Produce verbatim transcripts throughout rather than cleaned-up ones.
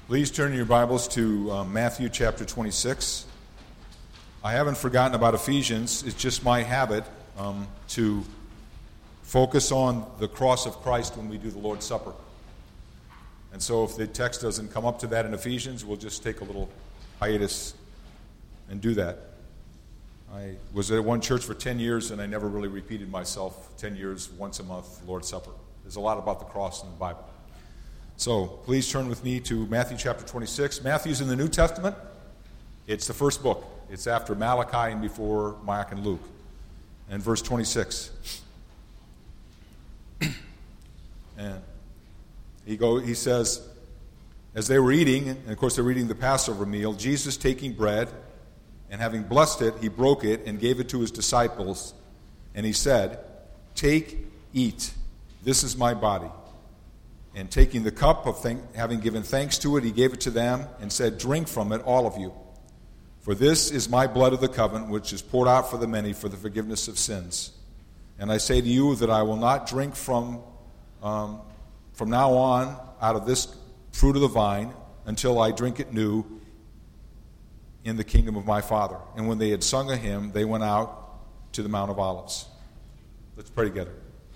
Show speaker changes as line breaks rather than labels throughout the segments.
Please turn your Bibles to uh, Matthew chapter twenty-six. I haven't forgotten about Ephesians. It's just my habit um, to focus on the cross of Christ when we do the Lord's Supper. And so if the text doesn't come up to that in Ephesians, we'll just take a little hiatus and do that. I was at one church for ten years, and I never really repeated myself ten years, once a month, Lord's Supper. There's a lot about the cross in the Bible. So please turn with me to Matthew chapter twenty-six. Matthew's in the New Testament. It's the first book. It's after Malachi and before Mark and Luke. And verse twenty-six. and he go. He says, as they were eating, and of course they're eating the Passover meal, Jesus taking bread, and having blessed it, he broke it and gave it to his disciples. And he said, "Take, eat. This is my body." And taking the cup, of thank- having given thanks to it, he gave it to them and said, "Drink from it, all of you. For this is my blood of the covenant, which is poured out for the many for the forgiveness of sins. And I say to you that I will not drink from, um, from now on out of this fruit of the vine until I drink it new in the kingdom of my Father." And when they had sung a hymn, they went out to the Mount of Olives. Let's pray together.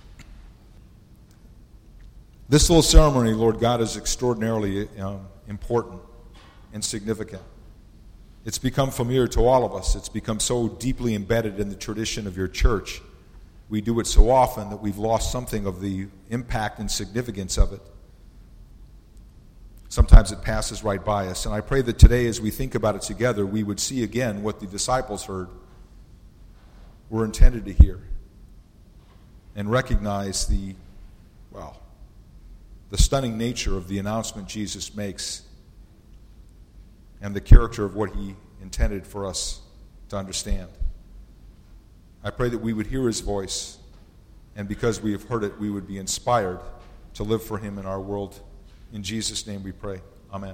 This little ceremony, Lord God, is extraordinarily um, important and significant. It's become familiar to all of us. It's become so deeply embedded in the tradition of your church. We do it so often that we've lost something of the impact and significance of it. Sometimes it passes right by us. And I pray that today, as we think about it together, we would see again what the disciples heard, were intended to hear, and recognize the, well, the stunning nature of the announcement Jesus makes and the character of what he intended for us to understand. I pray that we would hear his voice, and because we have heard it, we would be inspired to live for him in our world. In Jesus' name we pray. Amen.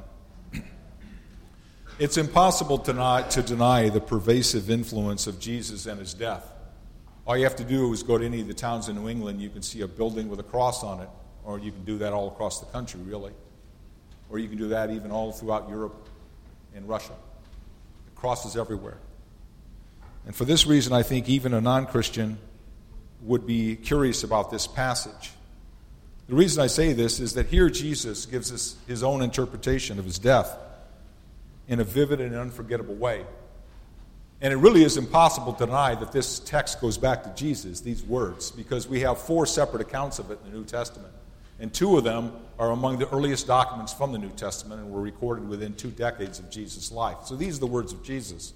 It's impossible to, not, to deny the pervasive influence of Jesus and his death. All you have to do is go to any of the towns in New England. You can see a building with a cross on it. Or you can do that all across the country, really. Or you can do that even all throughout Europe and Russia. The cross is everywhere. And for this reason, I think even a non-Christian would be curious about this passage. The reason I say this is that here Jesus gives us his own interpretation of his death in a vivid and unforgettable way. And it really is impossible to deny that this text goes back to Jesus, these words, because we have four separate accounts of it in the New Testament. And two of them are among the earliest documents from the New Testament and were recorded within two decades of Jesus' life. So these are the words of Jesus.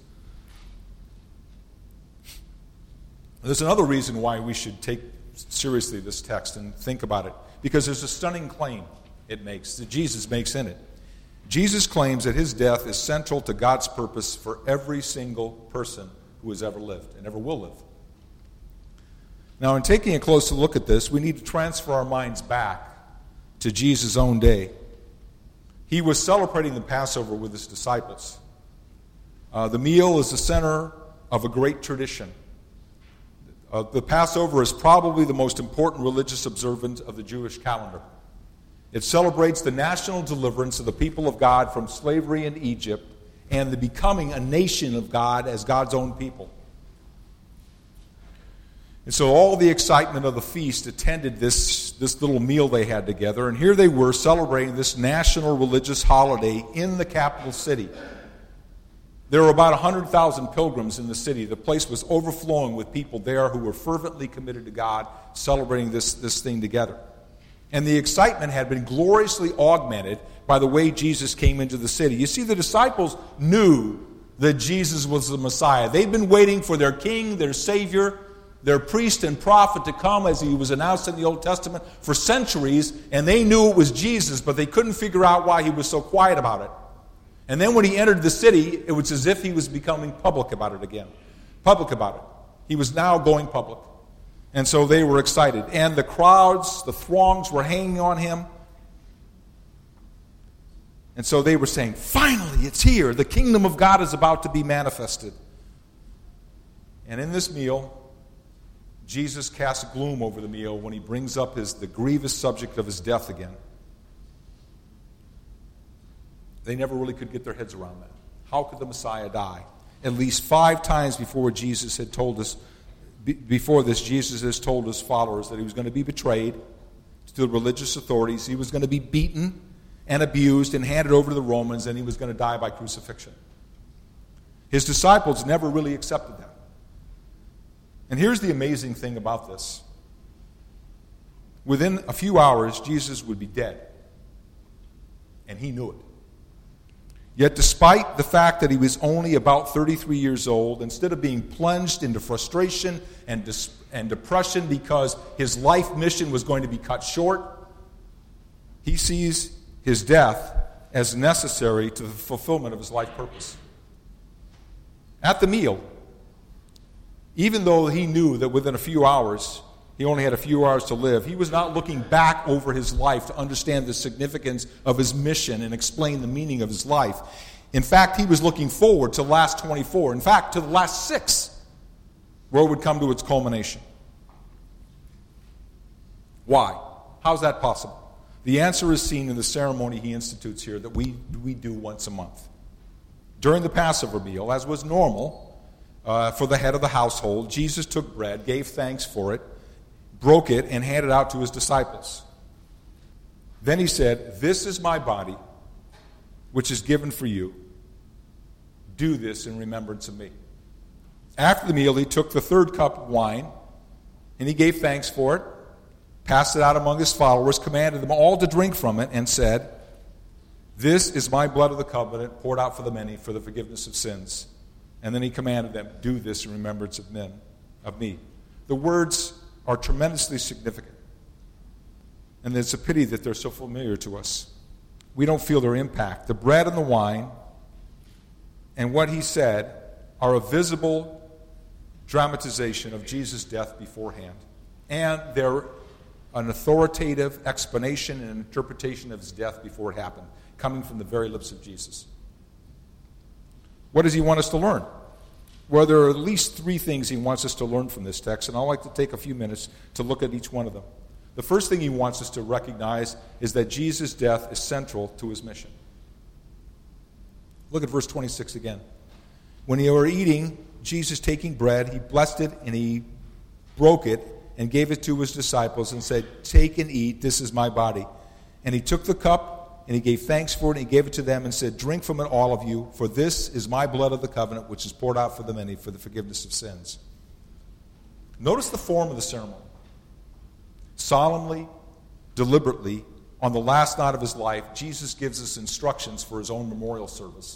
There's another reason why we should take seriously this text and think about it, because there's a stunning claim it makes, that Jesus makes in it. Jesus claims that his death is central to God's purpose for every single person who has ever lived and ever will live. Now, in taking a closer look at this, we need to transfer our minds back to Jesus' own day. He was celebrating the Passover with his disciples. Uh, the meal is the center of a great tradition. Uh, the Passover is probably the most important religious observance of the Jewish calendar. It celebrates the national deliverance of the people of God from slavery in Egypt and the becoming a nation of God as God's own people. And so all the excitement of the feast attended this, this little meal they had together. And here they were celebrating this national religious holiday in the capital city. There were about one hundred thousand pilgrims in the city. The place was overflowing with people there who were fervently committed to God, celebrating this, this thing together. And the excitement had been gloriously augmented by the way Jesus came into the city. You see, the disciples knew that Jesus was the Messiah. They'd been waiting for their king, their Savior, their priest and prophet to come as he was announced in the Old Testament for centuries, and they knew it was Jesus, but they couldn't figure out why he was so quiet about it. And then when he entered the city, it was as if he was becoming public about it again. Public about it. He was now going public. And so they were excited. And the crowds, the throngs were hanging on him. And so they were saying, finally, it's here. The kingdom of God is about to be manifested. And in this meal, Jesus casts gloom over the meal when he brings up his, the grievous subject of his death again. They never really could get their heads around that. How could the Messiah die? At least five times before Jesus had told us, before this, Jesus has told his followers that he was going to be betrayed to the religious authorities. He was going to be beaten and abused and handed over to the Romans, and he was going to die by crucifixion. His disciples never really accepted that. And here's the amazing thing about this. Within a few hours, Jesus would be dead. And he knew it. Yet despite the fact that he was only about thirty-three years old, instead of being plunged into frustration and, dis- and depression because his life mission was going to be cut short, he sees his death as necessary to the fulfillment of his life purpose. At the meal, even though he knew that within a few hours, he only had a few hours to live, he was not looking back over his life to understand the significance of his mission and explain the meaning of his life. In fact, he was looking forward to the last twenty-four. In fact, to the last six, where it would come to its culmination. Why? How's that possible? The answer is seen in the ceremony he institutes here that we, we do once a month. During the Passover meal, as was normal uh, for the head of the household, Jesus took bread, gave thanks for it, broke it, and handed it out to his disciples. Then he said, "This is my body, which is given for you. Do this in remembrance of me." After the meal, he took the third cup of wine, and he gave thanks for it, passed it out among his followers, commanded them all to drink from it, and said, "This is my blood of the covenant, poured out for the many for the forgiveness of sins." And then he commanded them, "Do this in remembrance of men, of me." The words are tremendously significant. And it's a pity that they're so familiar to us. We don't feel their impact. The bread and the wine and what he said are a visible dramatization of Jesus' death beforehand. And they're an authoritative explanation and interpretation of his death before it happened, coming from the very lips of Jesus. What does he want us to learn? Well, there are at least three things he wants us to learn from this text, and I'd like to take a few minutes to look at each one of them. The first thing he wants us to recognize is that Jesus' death is central to his mission. Look at verse twenty-six again. When they were eating, Jesus taking bread, he blessed it and he broke it and gave it to his disciples and said, "Take and eat, this is my body." And he took the cup and he gave thanks for it, and he gave it to them and said, "Drink from it, all of you, for this is my blood of the covenant, which is poured out for the many for the forgiveness of sins." Notice the form of the ceremony. Solemnly, deliberately, on the last night of his life, Jesus gives us instructions for his own memorial service.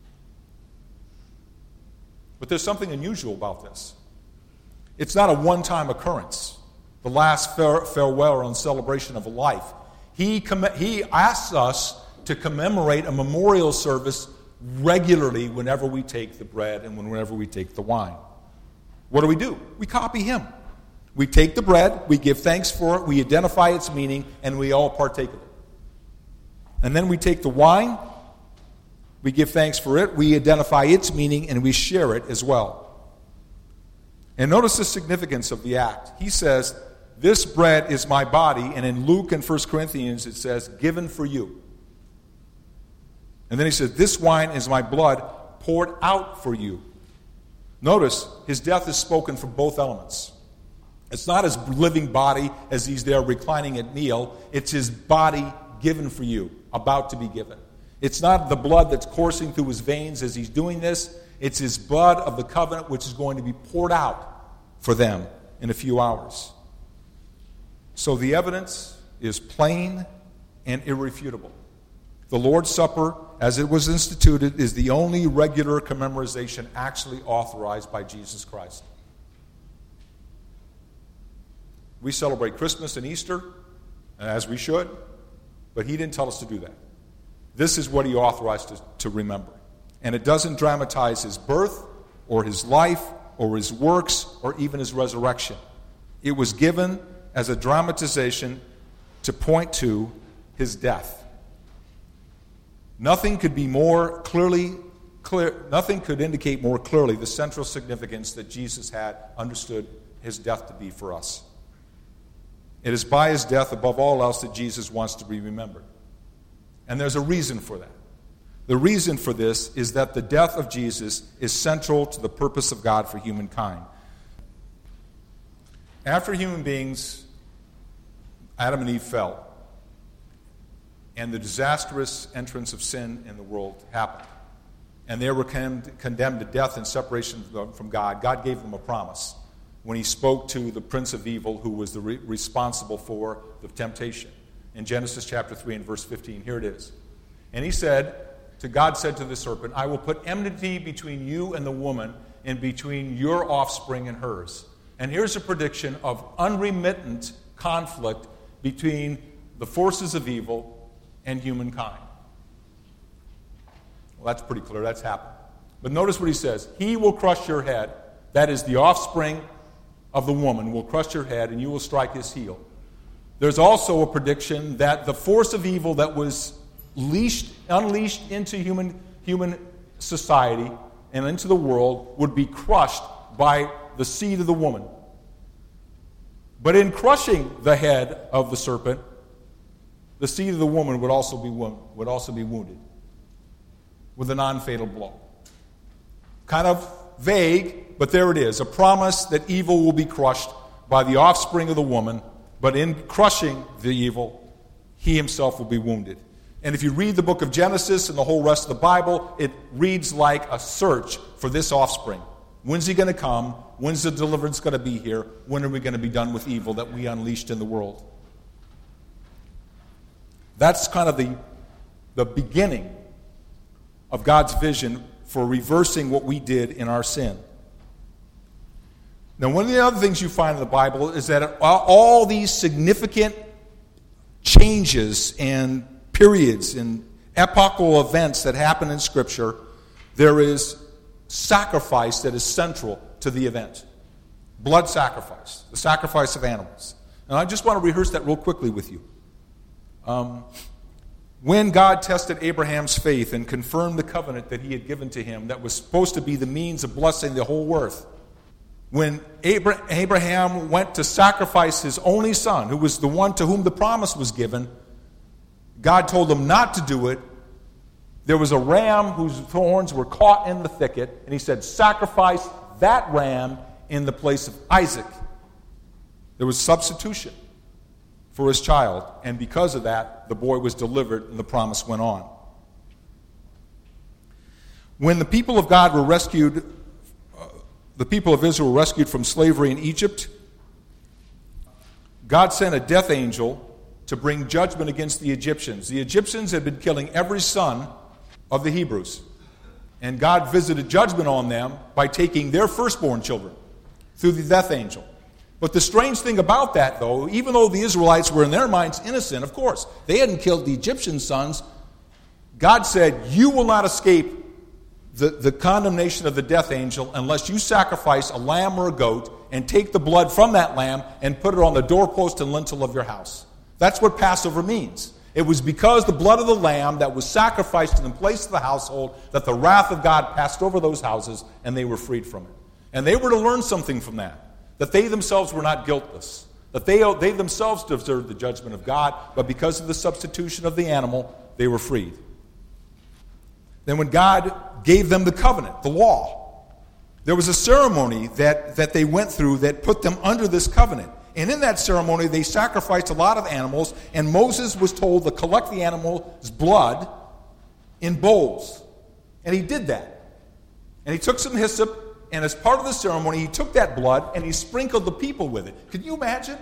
But there's something unusual about this. It's not a one-time occurrence, the last fare- farewell and celebration of a life. He, comm- he asks us to commemorate a memorial service regularly whenever we take the bread and whenever we take the wine. What do we do? We copy him. We take the bread, we give thanks for it, we identify its meaning, and we all partake of it. And then we take the wine, we give thanks for it, we identify its meaning, and we share it as well. And notice the significance of the act. He says, "This bread is my body," and in Luke and First Corinthians it says, "given for you." And then he said, "This wine is my blood poured out for you." Notice, his death is spoken from both elements. It's not his living body as he's there reclining at meal. It's his body given for you, about to be given. It's not the blood that's coursing through his veins as he's doing this. It's his blood of the covenant which is going to be poured out for them in a few hours. So the evidence is plain and irrefutable. The Lord's Supper, as it was instituted, is the only regular commemoration actually authorized by Jesus Christ. We celebrate Christmas and Easter, as we should, but he didn't tell us to do that. This is what he authorized us to remember. And it doesn't dramatize his birth or his life or his works or even his resurrection. It was given as a dramatization to point to his death. Nothing could be more clearly clear, nothing could indicate more clearly the central significance that Jesus had understood his death to be for us. It is by his death above all else that Jesus wants to be remembered. And there's a reason for that. The reason for this is that the death of Jesus is central to the purpose of God for humankind. After human beings, Adam and Eve fell, and the disastrous entrance of sin in the world happened, and they were condemned to death and separation from God, God gave them a promise when he spoke to the prince of evil who was the re- responsible for the temptation. In Genesis chapter three and verse fifteen, here it is. And he said, to God said to the serpent, I will put enmity between you and the woman, and between your offspring and hers. And here's a prediction of unremittent conflict between the forces of evil and humankind. Well, that's pretty clear. That's happened. But notice what he says. He will crush your head. That is, the offspring of the woman will crush your head, and you will strike his heel. There's also a prediction that the force of evil that was leashed, unleashed into human, human society and into the world would be crushed by the seed of the woman. But in crushing the head of the serpent, the seed of the woman would also be would also be wounded with a non-fatal blow. Kind of vague, but there it is. A promise that evil will be crushed by the offspring of the woman, but in crushing the evil, he himself will be wounded. And if you read the book of Genesis and the whole rest of the Bible, it reads like a search for this offspring. When's he going to come? When's the deliverance going to be here? When are we going to be done with evil that we unleashed in the world? That's kind of the, the beginning of God's vision for reversing what we did in our sin. Now, one of the other things you find in the Bible is that all these significant changes and periods and epochal events that happen in Scripture, there is sacrifice that is central to the event. Blood sacrifice, the sacrifice of animals. And I just want to rehearse that real quickly with you. Um, when God tested Abraham's faith and confirmed the covenant that he had given to him that was supposed to be the means of blessing the whole earth, when Abraham went to sacrifice his only son, who was the one to whom the promise was given, God told him not to do it. There was a ram whose thorns were caught in the thicket, and he said, sacrifice that ram in the place of Isaac. There was substitution for his child, and because of that, the boy was delivered and the promise went on. When the people of God were rescued, uh, the people of Israel were rescued from slavery in Egypt, God sent a death angel to bring judgment against the Egyptians. The Egyptians had been killing every son of the Hebrews, and God visited judgment on them by taking their firstborn children through the death angel. But the strange thing about that, though, even though the Israelites were in their minds innocent, of course, they hadn't killed the Egyptian sons, God said, you will not escape the, the condemnation of the death angel unless you sacrifice a lamb or a goat and take the blood from that lamb and put it on the doorpost and lintel of your house. That's what Passover means. It was because the blood of the lamb that was sacrificed in the place of the household that the wrath of God passed over those houses and they were freed from it. And they were to learn something from that. That they themselves were not guiltless. That they, they themselves deserved the judgment of God, but because of the substitution of the animal, they were freed. Then when God gave them the covenant, the law, there was a ceremony that, that they went through that put them under this covenant. And in that ceremony, they sacrificed a lot of animals, and Moses was told to collect the animal's blood in bowls. And he did that. And he took some hyssop, and as part of the ceremony, he took that blood and he sprinkled the people with it. Can you imagine?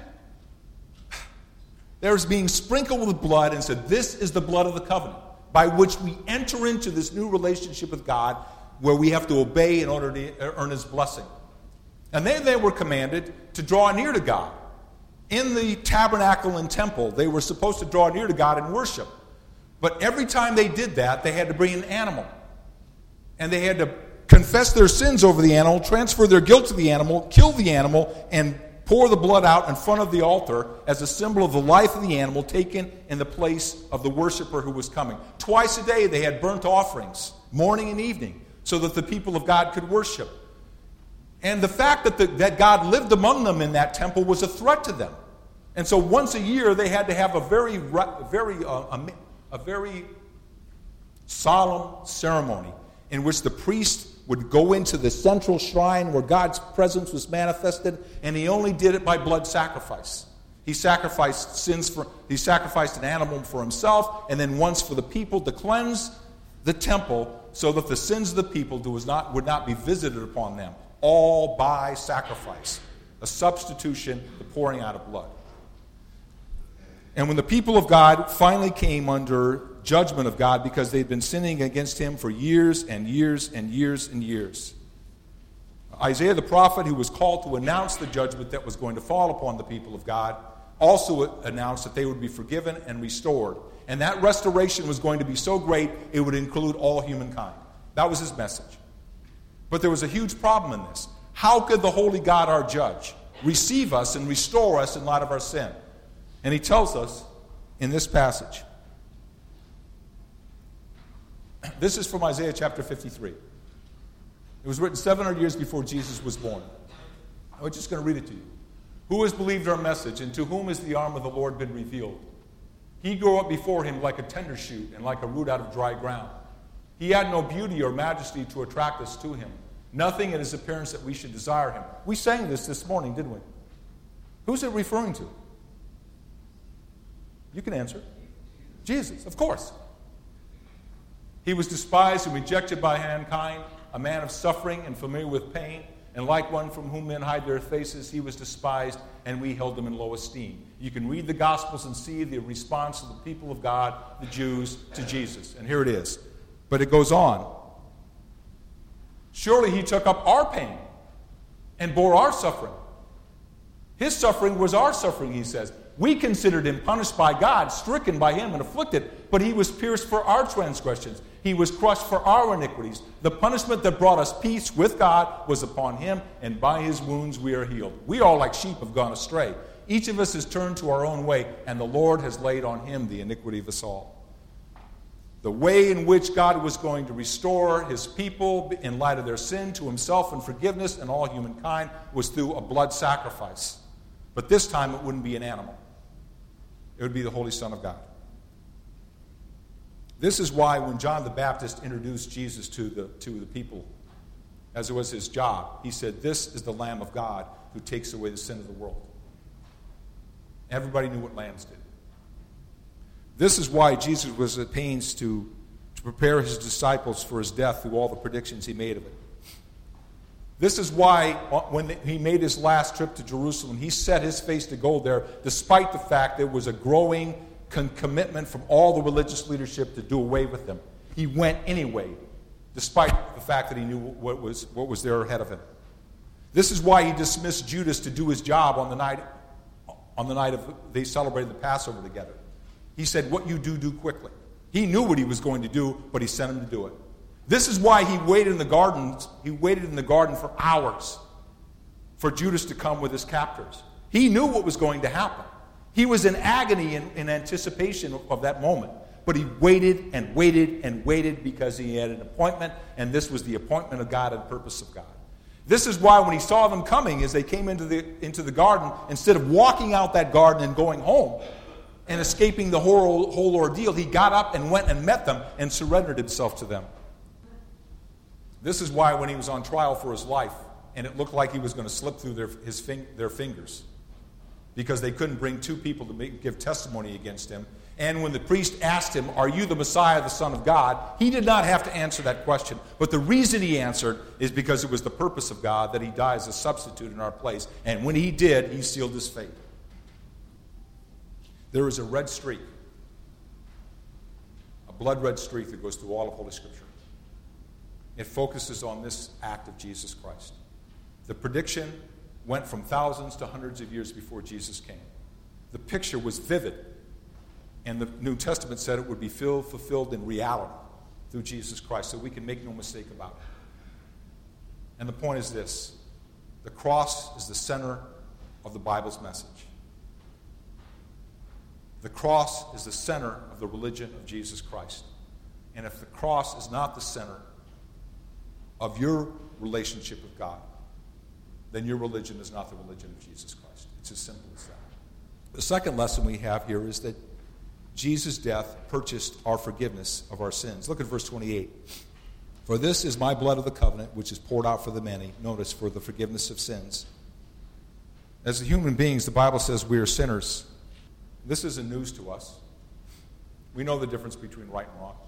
There's being sprinkled with blood and said, this is the blood of the covenant by which we enter into this new relationship with God where we have to obey in order to earn his blessing. And then they were commanded to draw near to God. In the tabernacle and temple, they were supposed to draw near to God and worship. But every time they did that, they had to bring an animal. And they had to confess their sins over the animal, transfer their guilt to the animal, kill the animal, and pour the blood out in front of the altar as a symbol of the life of the animal taken in the place of the worshiper who was coming. Twice a day they had burnt offerings, morning and evening, so that the people of God could worship. And the fact that, the, that God lived among them in that temple was a threat to them. And so once a year they had to have a very, very, uh, a, a very solemn ceremony in which the priest would go into the central shrine where God's presence was manifested, and he only did it by blood sacrifice. He sacrificed sins for he sacrificed an animal for himself, and then once for the people to cleanse the temple so that the sins of the people was not, would not be visited upon them, all by sacrifice. A substitution, the pouring out of blood. And when the people of God finally came under judgment of God because they'd been sinning against him for years and years and years and years, Isaiah the prophet, who was called to announce the judgment that was going to fall upon the people of God, also announced that they would be forgiven and restored. And that restoration was going to be so great, it would include all humankind. That was his message. But there was a huge problem in this. How could the holy God, our judge, receive us and restore us in light of our sin? And he tells us in this passage. This is from Isaiah chapter fifty-three. It was written seven hundred years before Jesus was born. I'm just going to read it to you. Who has believed our message, and to whom has the arm of the Lord been revealed? He grew up before him like a tender shoot and like a root out of dry ground. He had no beauty or majesty to attract us to him. Nothing in his appearance that we should desire him. We sang this this morning, didn't we? Who's it referring to? You can answer. Jesus, of course. He was despised and rejected by mankind, a man of suffering and familiar with pain, and like one from whom men hide their faces, he was despised, and we held him in low esteem. You can read the Gospels and see the response of the people of God, the Jews, to Jesus. And here it is. But it goes on. Surely he took up our pain and bore our suffering. His suffering was our suffering, he says. We considered him punished by God, stricken by him, and afflicted, but he was pierced for our transgressions. He was crushed for our iniquities. The punishment that brought us peace with God was upon him, and by his wounds we are healed. We all like sheep have gone astray. Each of us has turned to our own way, and the Lord has laid on him the iniquity of us all. The way in which God was going to restore his people in light of their sin to himself and forgiveness and all humankind was through a blood sacrifice. But this time it wouldn't be an animal. It would be the Holy Son of God. This is why when John the Baptist introduced Jesus to the, to the people, as it was his job, he said, "This is the Lamb of God who takes away the sin of the world." Everybody knew what lambs did. This is why Jesus was at pains to, to prepare his disciples for his death through all the predictions he made of it. This is why when he made his last trip to Jerusalem, he set his face to go there, despite the fact there was a growing con- commitment from all the religious leadership to do away with him. He went anyway, despite the fact that he knew what was, what was there ahead of him. This is why he dismissed Judas to do his job on the night, on the night of they celebrated the Passover together. He said, "What you do, do quickly." He knew what he was going to do, but he sent him to do it. This is why he waited in the gardens. He waited in the garden for hours for Judas to come with his captors. He knew what was going to happen. He was in agony in, in anticipation of, of that moment. But he waited and waited and waited because he had an appointment, and this was the appointment of God and purpose of God. This is why when he saw them coming, as they came into the, into the garden, instead of walking out that garden and going home and escaping the whole, whole ordeal, he got up and went and met them and surrendered himself to them. This is why when he was on trial for his life, and it looked like he was going to slip through their, his fing, their fingers, because they couldn't bring two people to make, give testimony against him. And when the priest asked him, "Are you the Messiah, the Son of God?" he did not have to answer that question. But the reason he answered is because it was the purpose of God that he die as a substitute in our place. And when he did, he sealed his fate. There is a red streak, a blood red streak that goes through all of Holy Scripture. It focuses on this act of Jesus Christ. The prediction went from thousands to hundreds of years before Jesus came. The picture was vivid, and the New Testament said it would be filled, fulfilled in reality through Jesus Christ, so we can make no mistake about it. And the point is this: the cross is the center of the Bible's message. The cross is the center of the religion of Jesus Christ. And if the cross is not the center of your relationship with God, then your religion is not the religion of Jesus Christ. It's as simple as that. The second lesson we have here is that Jesus' death purchased our forgiveness of our sins. Look at verse twenty-eight. For this is my blood of the covenant, which is poured out for the many. Notice, for the forgiveness of sins. As human beings, the Bible says we are sinners. This isn't news to us. We know the difference between right and wrong.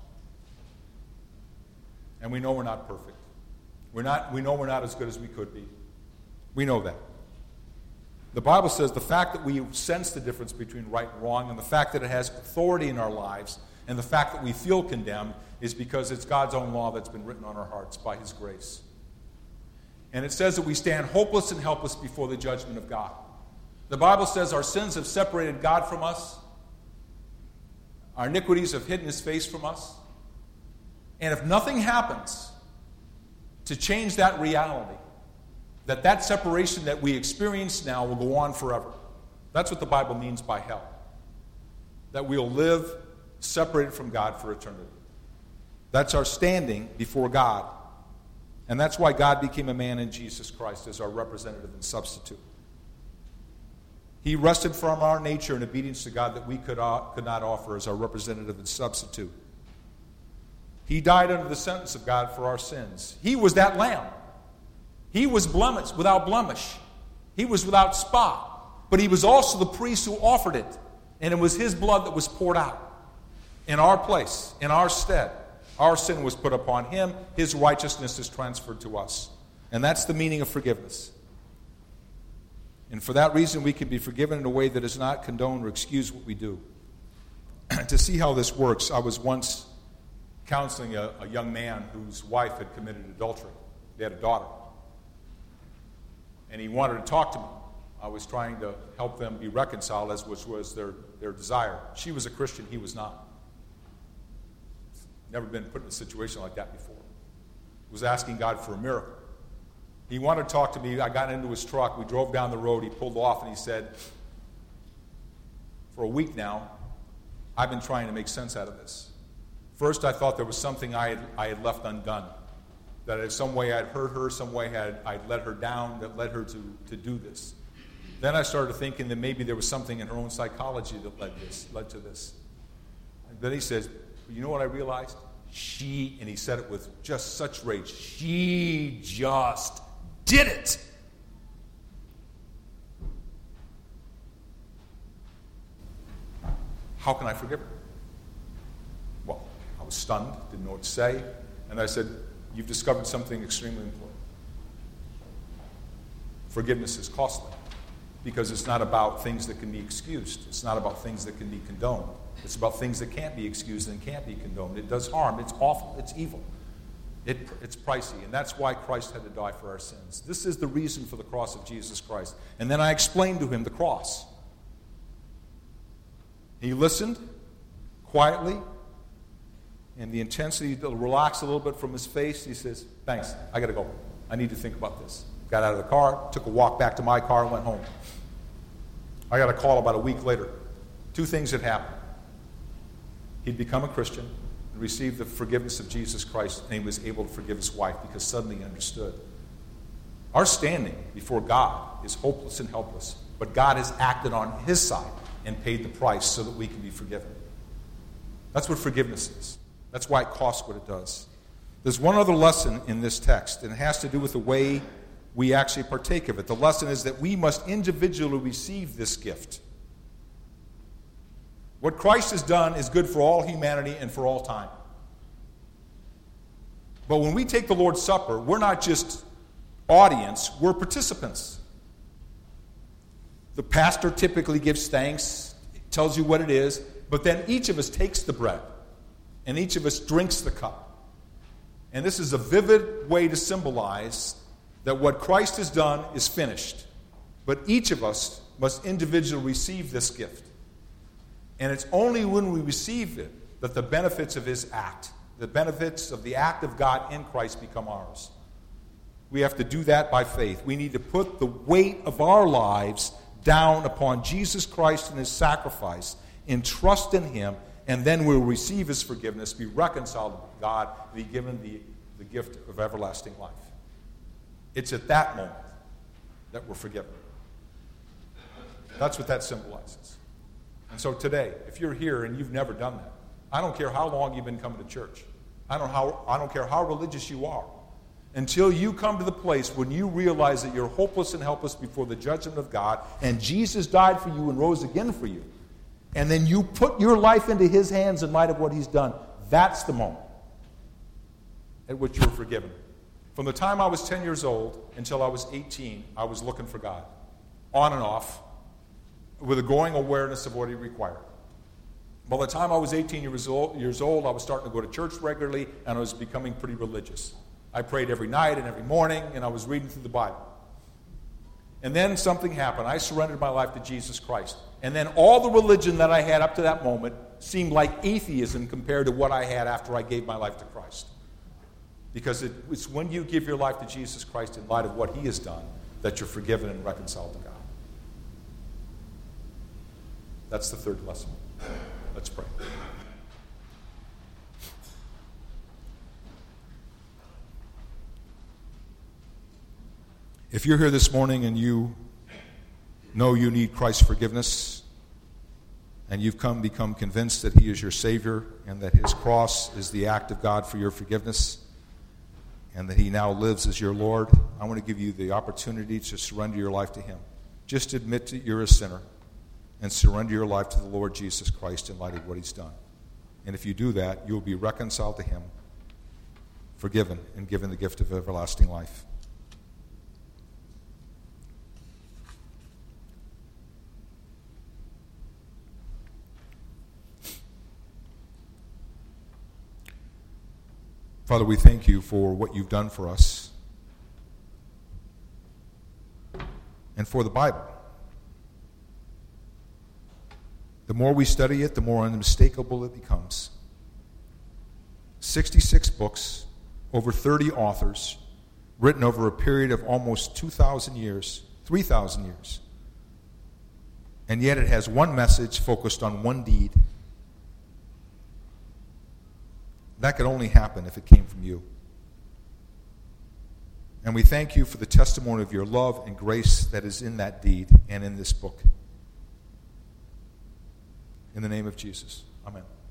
And we know we're not perfect. We're not, we know we're not as good as we could be. We know that. The Bible says the fact that we sense the difference between right and wrong, and the fact that it has authority in our lives, and the fact that we feel condemned, is because it's God's own law that's been written on our hearts by His grace. And it says that we stand hopeless and helpless before the judgment of God. The Bible says our sins have separated God from us. Our iniquities have hidden His face from us. And if nothing happens to change that reality, that that separation that we experience now will go on forever. That's what the Bible means by hell. That we'll live separated from God for eternity. That's our standing before God. And that's why God became a man in Jesus Christ as our representative and substitute. He rested from our nature in obedience to God that we could, uh, could not offer as our representative and substitute. He died under the sentence of God for our sins. He was that lamb. He was blemished, without blemish. He was without spot. But He was also the priest who offered it. And it was His blood that was poured out in our place, in our stead. Our sin was put upon Him. His righteousness is transferred to us. And that's the meaning of forgiveness. And for that reason, we can be forgiven in a way that does not condone or excuse what we do. To see how this works, I was once counseling a, a young man whose wife had committed adultery. They had a daughter. And he wanted to talk to me. I was trying to help them be reconciled, as which was their, their desire. She was a Christian, he was not. Never been put in a situation like that before. Was asking God for a miracle. He wanted to talk to me. I got into his truck. We drove down the road. He pulled off and he said, for a week now, I've been trying to make sense out of this. First, I thought there was something I had, I had left undone. That in some way I'd hurt her, some way I'd, I'd let her down that led her to, to do this. Then I started thinking that maybe there was something in her own psychology that led this, led to this. And then he says, you know what I realized? She, and he said it with just such rage, she just did it. How can I forgive her? Well, I was stunned, didn't know what to say, and I said, you've discovered something extremely important. Forgiveness is costly because it's not about things that can be excused. It's not about things that can be condoned. It's about things that can't be excused and can't be condoned. It does harm. It's awful. It's evil. It, it's pricey, and that's why Christ had to die for our sins. This is the reason for the cross of Jesus Christ. And then I explained to him the cross. He listened quietly, and the intensity relaxed a little bit from his face. He says, thanks, I got to go. I need to think about this. Got out of the car, took a walk back to my car, and went home. I got a call about a week later. Two things had happened. He'd become a Christian, and received the forgiveness of Jesus Christ, and he was able to forgive his wife because suddenly he understood. Our standing before God is hopeless and helpless, but God has acted on his side and paid the price so that we can be forgiven. That's what forgiveness is. That's why it costs what it does. There's one other lesson in this text, and it has to do with the way we actually partake of it. The lesson is that we must individually receive this gift. What Christ has done is good for all humanity and for all time. But when we take the Lord's Supper, we're not just audience, we're participants. The pastor typically gives thanks, tells you what it is, but then each of us takes the bread, and each of us drinks the cup. And this is a vivid way to symbolize that what Christ has done is finished. But each of us must individually receive this gift. And it's only when we receive it that the benefits of his act, the benefits of the act of God in Christ become ours. We have to do that by faith. We need to put the weight of our lives down upon Jesus Christ and his sacrifice, and trust in him, and then we'll receive his forgiveness, be reconciled to God, and be given the, the gift of everlasting life. It's at that moment that we're forgiven. That's what that symbolizes. And so today, if you're here and you've never done that, I don't care how long you've been coming to church. I don't, how, I don't care how religious you are. Until you come to the place when you realize that you're hopeless and helpless before the judgment of God, and Jesus died for you and rose again for you, and then you put your life into his hands in light of what he's done, that's the moment at which you're forgiven. From the time I was ten years old until I was eighteen, I was looking for God, on and off, with a growing awareness of what he required. By the time I was eighteen years old, years old, I was starting to go to church regularly, and I was becoming pretty religious. I prayed every night and every morning, and I was reading through the Bible. And then something happened. I surrendered my life to Jesus Christ. And then all the religion that I had up to that moment seemed like atheism compared to what I had after I gave my life to Christ. Because it, it's when you give your life to Jesus Christ in light of what he has done that you're forgiven and reconciled to God. That's the third lesson. Let's pray. If you're here this morning and you know you need Christ's forgiveness, and you've come become convinced that he is your Savior and that his cross is the act of God for your forgiveness, and that he now lives as your Lord, I want to give you the opportunity to surrender your life to him. Just admit that you're a sinner and surrender your life to the Lord Jesus Christ in light of what he's done. And if you do that, you'll be reconciled to him, forgiven, and given the gift of everlasting life. Father, we thank you for what you've done for us and for the Bible. The more we study it, the more unmistakable it becomes. sixty-six books, over thirty authors, written over a period of almost two thousand years, three thousand years. And yet it has one message focused on one deed. That could only happen if it came from you. And we thank you for the testimony of your love and grace that is in that deed and in this book. In the name of Jesus, amen.